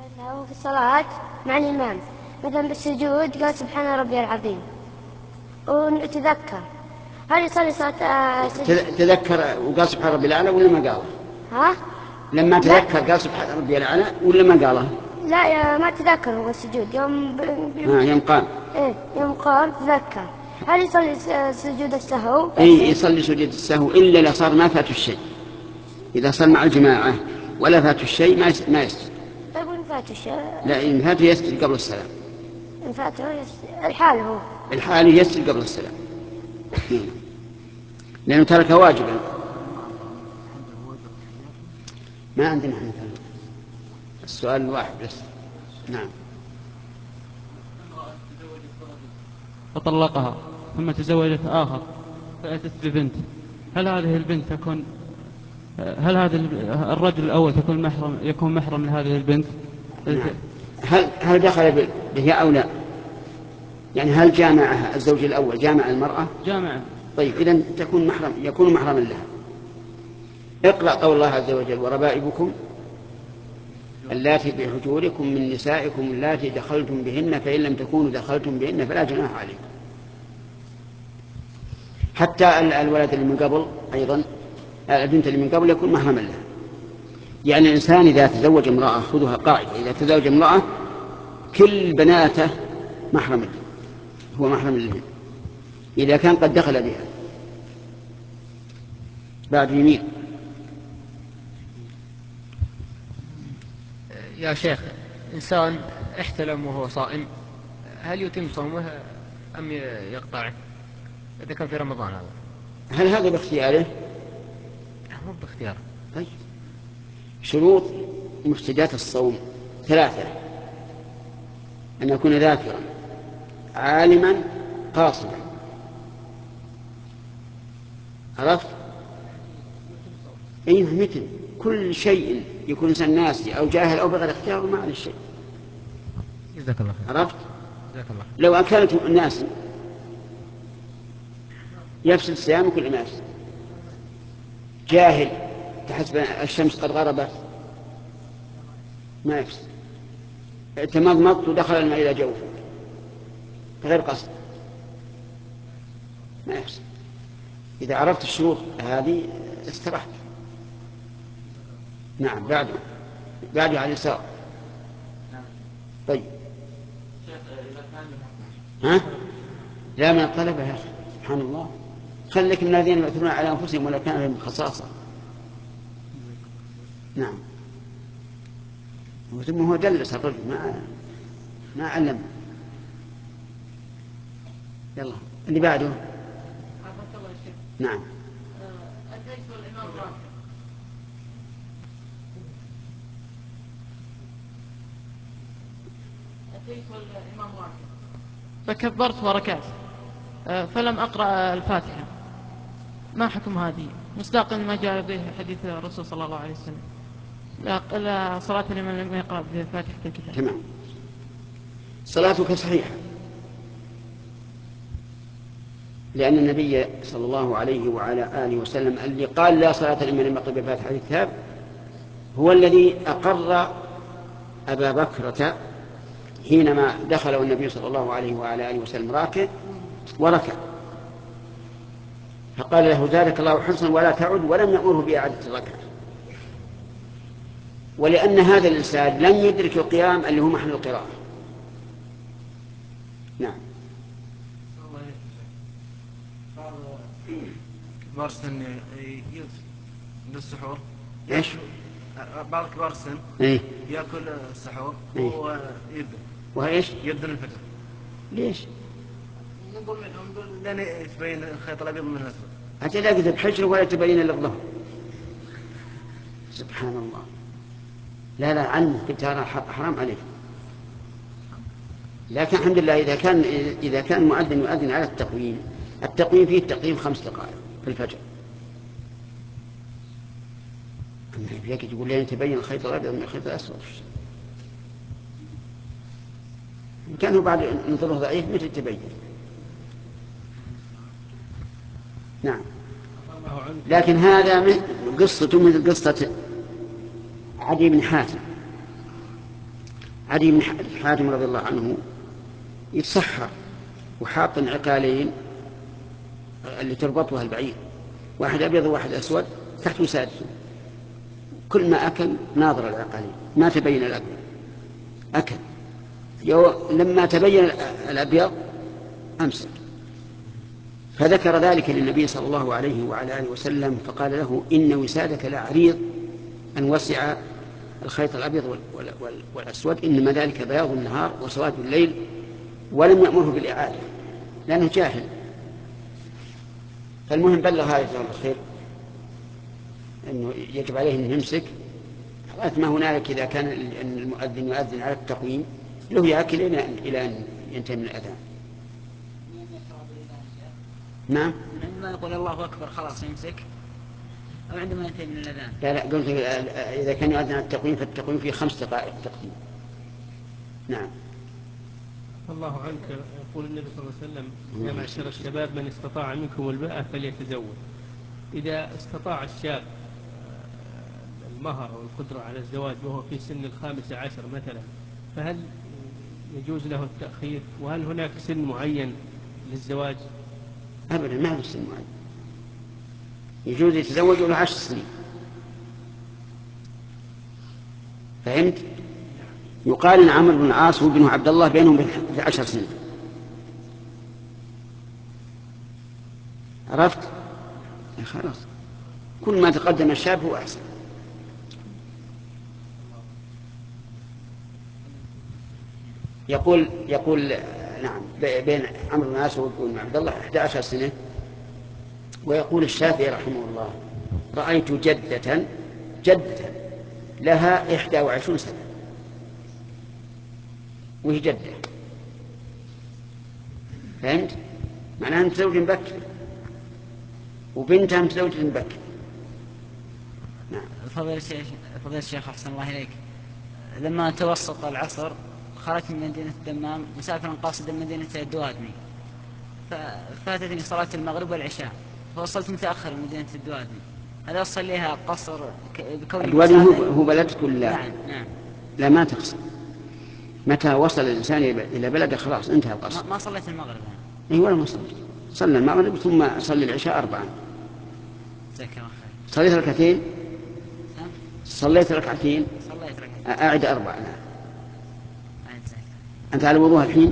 له في الصلاة مع الإمام مثلا بالسجود قال سبحان ربي العظيم ونتذكر هل يصلي صلاة تذكر وقال سبحان ربي الأعلى ولا ما قاله؟ ها؟ لما تذكر قال سبحان ربي الأعلى ولا ما قاله؟ لا ما تذكر هو السجود يوم يوم قام. يوم قام تذكر. هل يصلي سجود السهو؟ يصلي سجود السهو إلا إذا صار ما فات الشيء. إذا صار مع الجماعة ولا فات الشيء ما يسجد. طيب وإن فات الشيء؟ لا إن فاته يسجد قبل السلام. إن فاته الحال هو الحال يسجد قبل السلام لأنه ترك واجبا. ما عندنا حين السؤال الواحد بس. نعم. فطلقها ثم تزوجت آخر فأتت ببنت، هل هذه البنت تكون هل هذا الرجل الأول يكون محرم لهذه البنت؟ نعم. هل دخل بها أو لا؟ يعني هل جامعها الزوج الأول جامع المرأة؟ جامع. طيب إذن يكون محرما لها. اقرأ قول الله عز وجل وربائبكم اللاتي بحجوركم من نسائكم اللاتي دخلتم بهن فإن لم تكونوا دخلتم بهن فلا جناح عليكم. حتى الولد اللي من قبل أيضا البنت اللي من قبل يكون محرما لها. يعني الإنسان إذا تزوج امرأة خذها قاعدة إذا تزوج امرأة كل بناته محرم له هو محرم له إذا كان قد دخل بها. بعد يمين. يا شيخ إنسان احتلم وهو صائم هل يتم صومه أم يقطعه إذا كان في رمضان هذا؟ هل هذا باختياره؟ مو باختياره. طيب شروط مفسدات الصوم 3: أن يكون ذاكرا عالما قاصدا. عرفت؟ أي مثل كل شيء يكون إنسان ناسي أو جاهل أو بغير اختيار ما عليه شيء. جزاك الله خير. عرفت؟ جزاك الله. لو أكلت الناس يفسد الصيام كل ما يفسد. جاهل تحسب الشمس قد غربت ما يفسد. تمضمضت ودخل الماء إلى جوفه غير قصد ما يفسد. إذا عرفت الشروط هذه استرحت. نعم. بعده على اليسار. طيب ها؟ لا من الطلبة يا أخي سبحان الله خليك من الذين يؤثرون على أنفسهم ولا كان لهم خصاصة. نعم. ثم هو دلس الرجل ما علم. يلا اللي بعده. نعم. أتيت والإمام راكع فكبرت وركعت فلم أقرأ الفاتحة، ما حكم هذه مصداقا ما جاء به حديث الرسول صلى الله عليه وسلم لا صلاة لمن لم يقرأ بفاتحة الكتاب؟ تمام. صلاتك صحيحة لأن النبي صلى الله عليه وعلى آله وسلم اللي قال لا صلاة لمن لم يقرأ بفاتحة الكتاب هو الذي أقر أبا بكرة حينما دخل النبي صلى الله عليه وعلى آله وسلم راكع وركع فقال له زادك الله حرصا ولا تعد ولم يأمره بإعادة الركعة. ولأن هذا الإنسان لم يدرك القيام اللي هو محل القراءة. نعم. كبار السن للسحور ايش؟ بعض كبار السن يأكل السحور ويبدأ وإيش؟ يبدأ الفجر. ليش؟ نقول لأن تبين الخيط الأبيض من الأسود. حتى لا تكذب حجر ولا تبين إلا الظهر. سبحان الله. لا علمه قلت هذا حرام عليك. لكن الحمد لله إذا كان مؤذن يؤذن على التقويم فيه التقويم 5 دقائق في الفجر. فيك تقول لي تبين الخيط الأبيض من الخيط الأسود. كان هو بعد نظره ضعيف متى تبين. نعم. لكن هذا قصته مثل قصة عدي بن حاتم عدي بن حاتم رضي الله عنه يتسحر وحاط عقالين اللي تربطها البعير، واحد أبيض وواحد أسود تحت وسادته، كل ما أكل ناظر العقالين ما تبين الأبيض أكل، لما تبين الأبيض أمسك. فذكر ذلك للنبي صلى الله عليه وعلى آله وسلم فقال له إن وسادك لعريض أن وسع الخيط الأبيض والأسود، إنما ذلك بياض النهار وسواد الليل، ولم يأمره بالإعادة لأنه جاهل. فالمهم بلغ هذا جزاه الله خير أنه يجب عليه أن يمسك لغاية ما هنالك إذا كان المؤذن يؤذن على التقويم له يأكل إلى أن ينتهي من الأذان. نعم. عندما يقول الله أكبر خلاص يمسك أو عندما ينتهي من الأذان؟ لا قلت إذا كان يؤذن على التقويم فالتقويم فيه 5 دقائق تقديم. نعم. الله عنك. يقول النبي صلى الله عليه وسلم يا معشر الشباب من استطاع منكم الباءة فليتزوج. إذا استطاع الشاب المهر والقدرة على الزواج وهو في سن 15 مثلا، فهل يجوز له التأخير؟ وهل هناك سن معين للزواج؟ أبدا ما هو سن معين، يجوز يتزوج له 10 سنين. فهمت؟ يقال إن عمرو بن العاص وابنه عبد الله بينهم 10 سنين. عرفت؟ خلاص كل ما تقدم الشاب هو أحسن. يقول نعم بين عمرو بن العاص وابن عبد الله 11 سنة. ويقول الشافعي رحمه الله رأيت جدة لها 21 سنة وهي جدة. فهمت؟ معناها متزوج بكر وبنتها متزوجة بكر. نعم. فضيلة الشيخ أحسن الله إليك، لما توسط العصر خرجت من مدينة الدمام مسافرا قاصدا مدينة الدوادمي، فاتتني صلاة المغرب والعشاء فوصلت متأخر من مدينة الدوادمي، هل أصليها قصر بكون الدوادمي هو بلدك ولا؟ نعم. لا ما تقصر، متى وصل الإنسان إلى بلده خلاص انتهى القصر. ما صليت المغرب يعني. أي ولا ما صلى المغرب ثم صلي العشاء 4. جزاك الله خير. صليت ركعتين؟ صليت ركعتين. أعد 4. نعم. أنت على وضوء الحين؟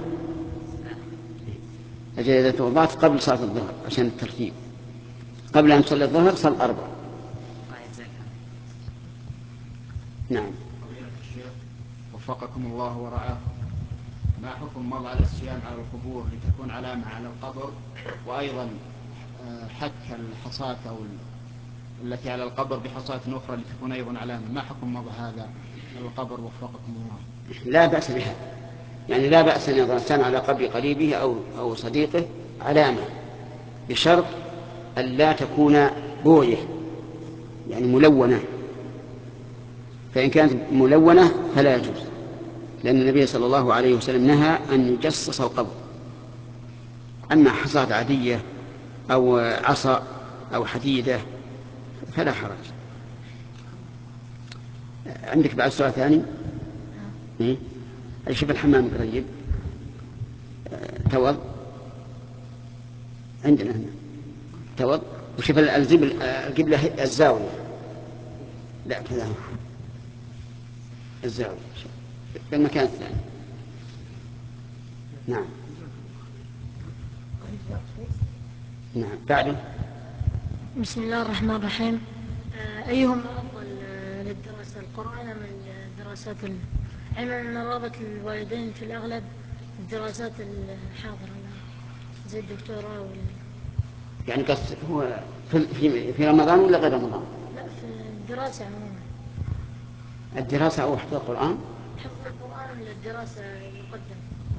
أجل إذا توضأت قبل صلاة الظهر عشان الترتيب، قبل أن تصلي الظهر صل 4. نعم. وفقكم الله ورعاكم، ما حكم مضى على الصيام على القبور لتكون علامة على القبر، وأيضا حك الحصاة أو التي على القبر بحصاة أخرى لتكون أيضا علامة، ما حكم مضى هذا على القبر وفقكم الله؟ لا بأس بها، يعني لا بأس أن يضع الإنسان على قبر قريبه أو صديقه علامة، بشرط أن لا تكون بوية يعني ملونة، فإن كانت ملونة فلا يجوز، لأن النبي صلى الله عليه وسلم نهى أن يجصص القبر. أما حصاة عادية أو عصا أو حديدة فلا حرج. عندك بعد سؤال ثاني؟ شوف الحمام قريب توض عندنا هنا توض، وشوف القبلة الزاوية، لا كذا الزاوية في المكان الثاني. نعم. نعم. بعده. بسم الله الرحمن الرحيم. أيهما أفضل للدراسة، القرآن أم الدراسات علما أن رغبة الوالدين في الأغلب الدراسات الحاضرة زي الدكتوراه يعني قصد هو في رمضان ولا غير رمضان؟ لا، في الدراسة عموما. الدراسة أو حفظ القرآن؟ حفظ القرآن ولا الدراسة يقدم؟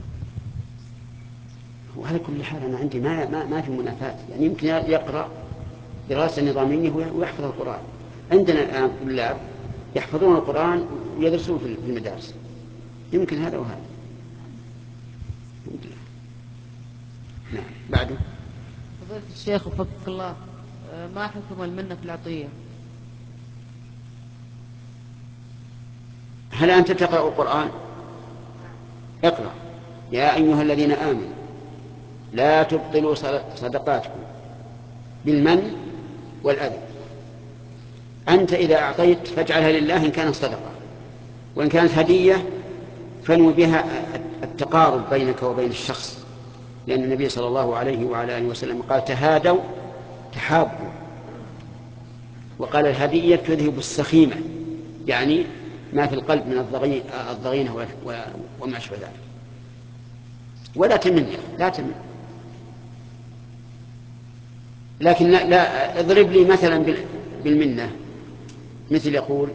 وعلى كل حال أنا عندي ما في منافاة، يعني يمكن يقرأ دراسة نظامية ويحفظ القرآن. عندنا الآن طلاب يحفظون القرآن ويدرسون في المدارس، يمكن هذا وهذا. نعم. بعده. فضيلة الشيخ وفقك الله، ما حكم المنة في العطية؟ هل أنت تقرأ القرآن؟ اقرأ. يا أيها الذين آمنوا لا تبطلوا صدقاتكم بالمن والأذى. أنت إذا أعطيت فاجعلها لله إن كانت صدقة، وإن كانت هدية فانوي بها التقارب بينك وبين الشخص، لأن النبي صلى الله عليه وعلى آله وسلم قال تهادوا تحابوا، وقال الهدية تذهب السخيمة، يعني ما في القلب من الضغينة وما أشبه ذلك. ولا تمن، لا تمن. لكن لا اضرب لي مثلا بالمنة، مثل يقول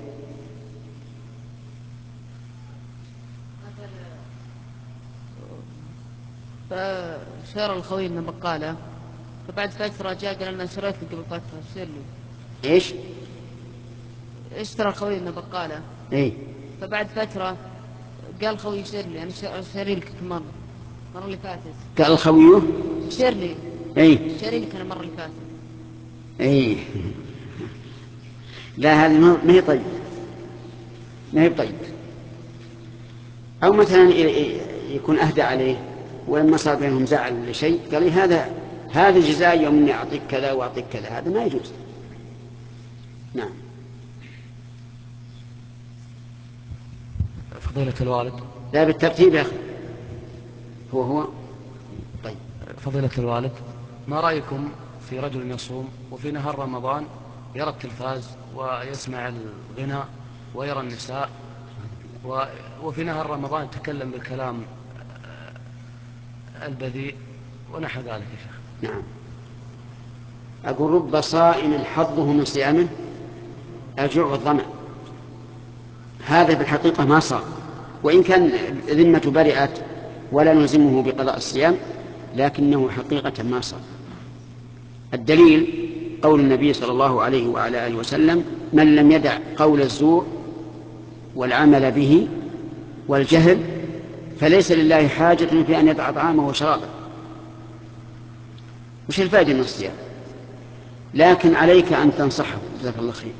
فشار الخوي إنه بقالة، فبعد فترة جاء قال أنا شريت لك قبل فترة اشتر لي. إيش؟ اشترى الخوي إنه بقالة. إيه؟ فبعد فترة قال خوي اشتر لي، أنا شاري لك المرة اللي فاتت. قال الخويه اشتر لي. إيه؟ شاري لك أنا المرة اللي فاتت. إيه؟ لا، هذه ما هي طيب، ما هي طيب. أو مثلا يكون أهدى عليه، ولما صار بينهم زعل لشيء قال لي هذا جزاء يوم إني أعطيك كذا وأعطيك كذا، هذا ما يجوز. نعم. فضيلة الوالد. لا، بالترتيب يا أخي. هو طيب. فضيلة الوالد، ما رأيكم في رجل يصوم وفي نهار رمضان يرى التلفاز ويسمع الغناء ويرى النساء، وفي نهار رمضان يتكلم بالكلام البذيء ونحو ذلك يا شيخ؟ نعم. أقول رب صائم حظه من صيامه الجوع والظمأ. هذا بالحقيقة ما صار، وإن كان ذمة برئت ولا نلزمه بقضاء الصيام، لكنه حقيقة ما صار. الدليل قول النبي صلى الله عليه وعلى آله وسلم من لم يدع قول الزور والعمل به والجهل فليس لله حاجة في أن يدع طعامه وشرابه. وش الفائدة من الصيام؟ لكن عليك أن تنصحه، جزاك الله خير،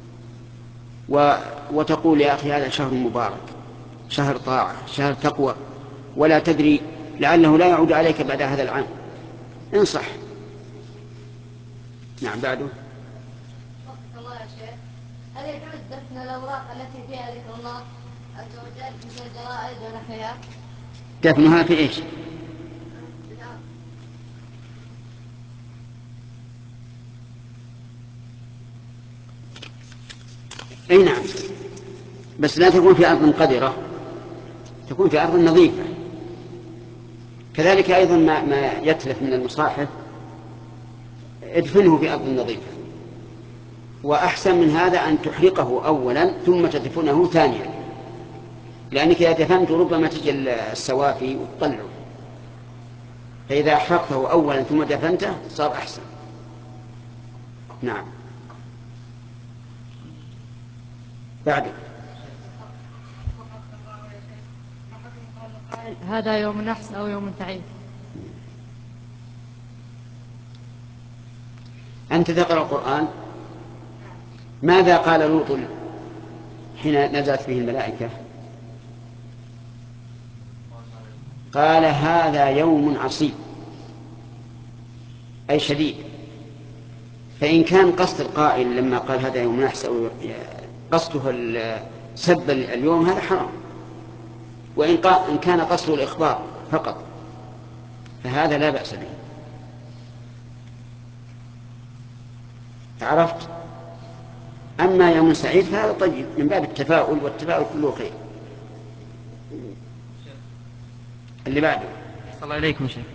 وتقول يا أخي هذا شهر مبارك، شهر طاعة، شهر تقوى، ولا تدري لعله لا يعود عليك بعد هذا العام. انصح. نعم. بعده وفق الله يا شيخ، هل يجوز دفن الأوراق التي فيها ذكر الله عز وجل مثل الجرائد ونحوها؟ دفنها في إيش؟ أي نعم، بس لا تكون في أرض قذرة، تكون في أرض نظيفة. كذلك أيضا ما يتلف من المصاحف ادفنه في أرض نظيفة. وأحسن من هذا أن تحرقه أولا ثم تدفنه ثانيا، لأنك إذا دفنت ربما تجي السوافي وتطلعه، فإذا أحرقته أولا ثم دفنته صار أحسن. نعم. بعد هذا يوم نحس أو يوم تعيد. أنت تقرأ القرآن. ماذا قال لوط حين نزلت به الملائكة؟ قال هذا يوم عصيب، أي شديد. فإن كان قصد القائل لما قال هذا يوم نحس أو قصده سب اليوم هذا حرام، وإن كان قصده الإخبار فقط فهذا لا بأس به. عرفت؟ أما يوم سعيد فهذا طيب من باب التفاؤل، والتفاؤل كله خير. اللي بعده. صلى الله عليكم شيخ.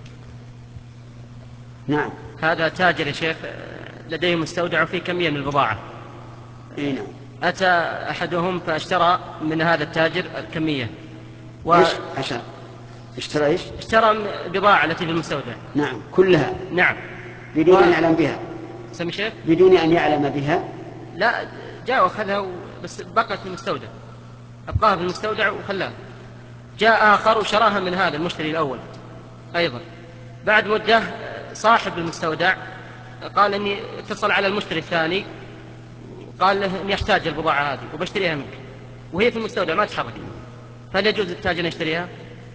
نعم. هذا تاجر يا شيخ لديه مستودع فيه كمية من البضاعة. اي نعم. أتى أحدهم فاشترى من هذا التاجر الكمية ايش عشان اشترى ايش؟ اشترى البضاعة التي في المستودع. نعم كلها. نعم. بدون أن يعلم بها. سمي شيخ؟ بدون أن يعلم بها. لا، جاء وأخذها بس بقت في المستودع، أبقاها في المستودع وخلاها. جاء آخر وشراها من هذا المشتري الأول أيضا. بعد مدة صاحب المستودع قال إني اتصل على المشتري الثاني قال له إني أحتاج البضاعة هذه وبشتريها منك، وهي في المستودع ما تحرك، فهل يجوز للتاجر أن يشتريها؟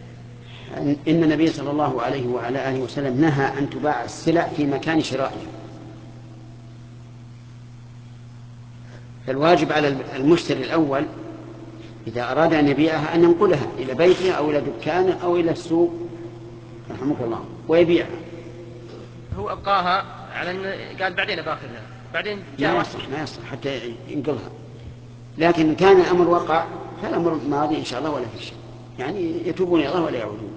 إن النبي صلى الله عليه وعلى آله وسلم نهى أن تباع السلع في مكان شرائها. فالواجب على المشتري الأول إذا أراد أن يبيعها أن ينقلها إلى بيته أو إلى دكانه أو إلى السوق رحمك الله ويبيعها. هو أبقاها على أن قال بعدين باخذها، بعدين جاء ما يصلح حتى ينقلها. لكن إن كان الأمر وقع فالأمر ماضي إن شاء الله ولا في شيء، يعني يتوبون إلى الله ولا يعودون.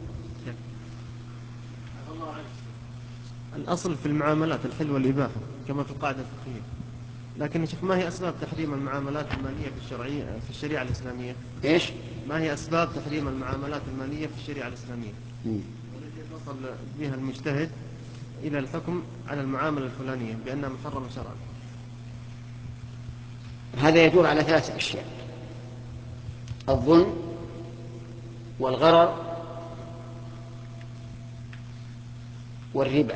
الأصل في المعاملات الحل والإباحة كما في القاعدة الفقهية، لكن يا شيخ ما هي أسباب تحريم المعاملات المالية في الشريعة الإسلامية؟ إيش؟ ما هي أسباب تحريم المعاملات المالية في الشريعة الإسلامية؟ والتي وصل بها المجتهد إلى الحكم على المعاملة الفلانية بأنها محرمة شرعا. هذا يدور على 3 أشياء: الظلم والغرر والربا.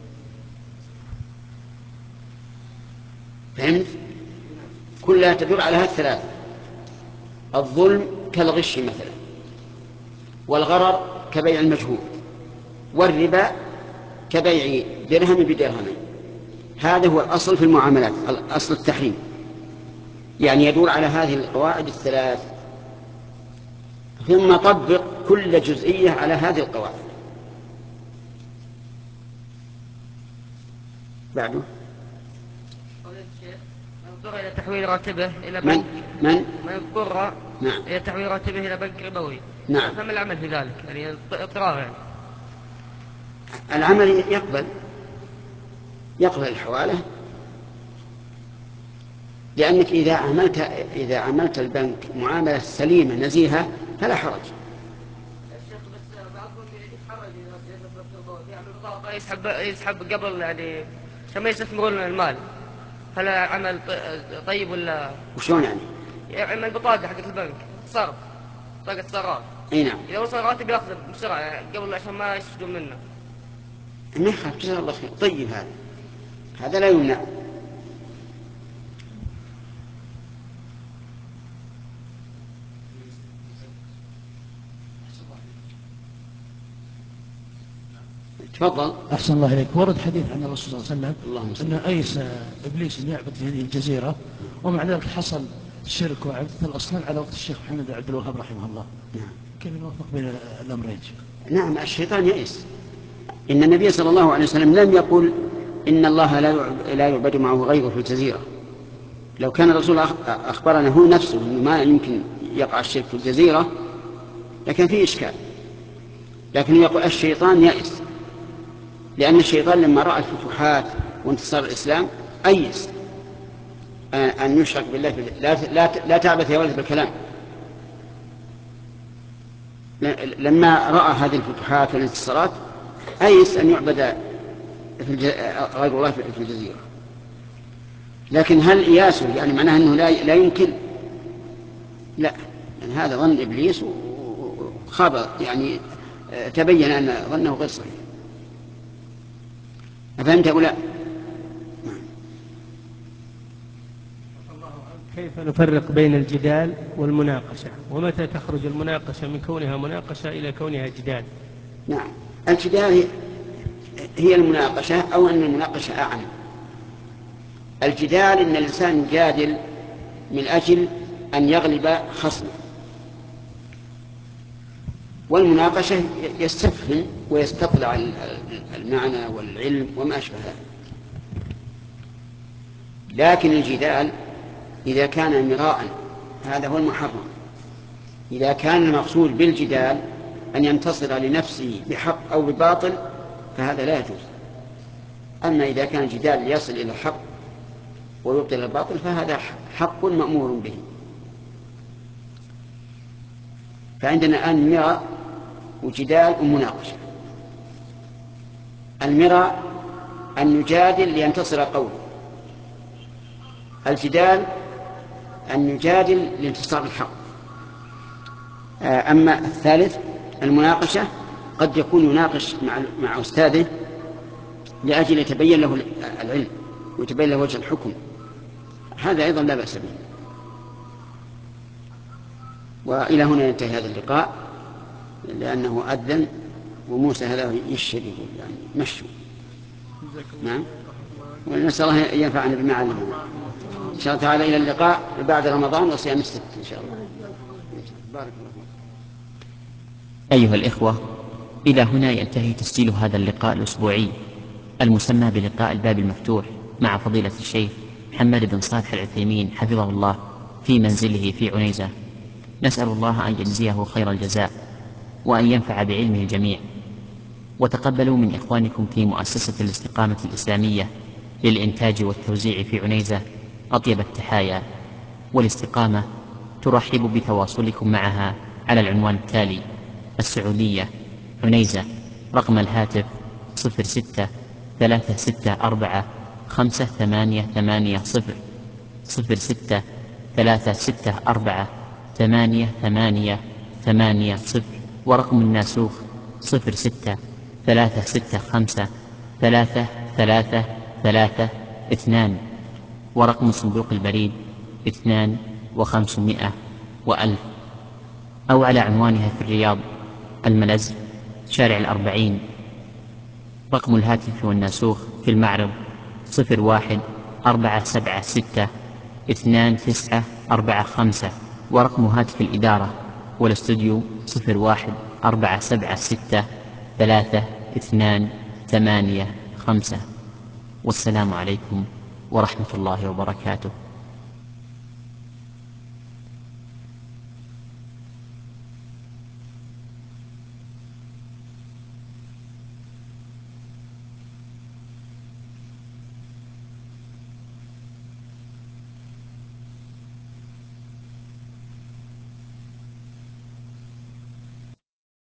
فهمت؟ كلها تدور على هذه 3: الظلم كالغش مثلا، والغرر كبيع المجهول، والربا كبيع درهم بدرهمين. هذا هو الأصل في المعاملات، الأصل التحريم، يعني يدور على هذه القواعد 3، ثم طبق كل جزئية على هذه القواعد. بعده اضطر إلى تحويل راتبه إلى بنك من اضطر نعم. إلى تحويل راتبه إلى بنك ربوي. نعم. فما العمل في ذلك؟ يعني اضطرار يعني. العمل يقبل الحوالة، لأنك إذا عملت البنك معاملة سليمة نزيهة فلا حرج. الشيخ بس بعضهم يتحرج يسحب قبل يعني كما يستثمرون المال. هل عمل طيب ولا وشلون يعني؟ يعمل بطاقة حقت البنك صرف، بطاقة صراف. اي نعم. إذا وصل راتب ياخذ بسرعة قبل عشان ما يستفيدون منه. ما يخاف، جزاه الله خير، طيب هذا لا يمنع. تفضل. أحسن الله إليك. ورد حديث عن الرسول صلى الله عليه وسلم أنه أيس إبليس أن يعبد في هذه الجزيرة، ومع ذلك حصل الشرك وعبدة الأصنام على وقت الشيخ محمد عبد الوهاب رحمه الله. نعم. كيف نوفق بين الأمرين؟ نعم، الشيطان يئس. إن النبي صلى الله عليه وسلم لم يقل إن الله لا يعبد معه غيره في الجزيرة. لو كان الرسول أخبرنا هو نفسه أنه ما يمكن يقع الشرك في الجزيرة لكن فيه إشكال. لكن يقول الشيطان يئس، لأن الشيطان لما رأى الفتوحات وانتصار الإسلام أيس أن يشرك بالله. لا تعبث يا ولد بالكلام. لما رأى هذه الفتوحات والانتصارات أيس أن يعبد غير الله في الجزيرة. لكن هل إياسه يعني معناه أنه لا يمكن؟ لا، يعني هذا ظن إبليس وخاب، يعني تبين أن ظنه غير صحيح. أفهمت أو لا؟ كيف نفرق بين الجدال والمناقشة، ومتى تخرج المناقشة من كونها مناقشة إلى كونها جدال؟ نعم، الجدال هي المناقشة، أو أن المناقشة أعم. الجدال إن الإنسان يجادل من أجل أن يغلب خصمه، والمناقشة يستفهم ويستطلع المعنى والعلم وما أشبه ذلك. لكن الجدال إذا كان مراء هذا هو المحرم. إذا كان المقصود بالجدال أن ينتصر لنفسه بحق أو بباطل فهذا لا يجوز. أما إذا كان الجدال يصل إلى الحق ويبطل الباطل فهذا حق مأمور به. فعندنا الآن مراء وجدال ومناقشة. المراء أن نجادل لينتصر قوله، الجدال أن نجادل لانتصار الحق. أما الثالث المناقشة قد يكون يناقش مع أستاذه لأجل يتبين له العلم ويتبين له وجه الحكم، هذا أيضا لا بأس به. وإلى هنا ينتهي هذا اللقاء، لأنه أذن وموسى هذا يشهد يقول يعني مشوا. نعم، ونسأل الله أن ينفعنا بما علمنا. إن شاء الله تعالى إلى اللقاء بعد رمضان وصيام الست إن شاء الله. بارك الله فيك. أيها الإخوة، إلى هنا ينتهي تسجيل هذا اللقاء الأسبوعي المسمى بلقاء الباب المفتوح مع فضيلة الشيخ محمد بن صالح العثيمين حفظه الله في منزله في عنيزة. نسأل الله أن يجزيه خير الجزاء وأن ينفع بعلمه الجميع. وتقبلوا من إخوانكم في مؤسسة الاستقامة الإسلامية للإنتاج والتوزيع في عنيزة أطيب التحايا. والاستقامة ترحب بتواصلكم معها على العنوان التالي: السعودية، عنيزة. رقم الهاتف 06-364-5880 06-364-5880. ورقم الناسوخ 06-365-3332. ورقم صندوق البريد 2500 و1000. أو على عنوانها في الرياض، الملز، شارع 40. رقم الهاتف والناسوخ في المعرض 01-476-2945. ورقم هاتف الإدارة والاستوديو 01-476-3285. والسلام عليكم ورحمة الله وبركاته.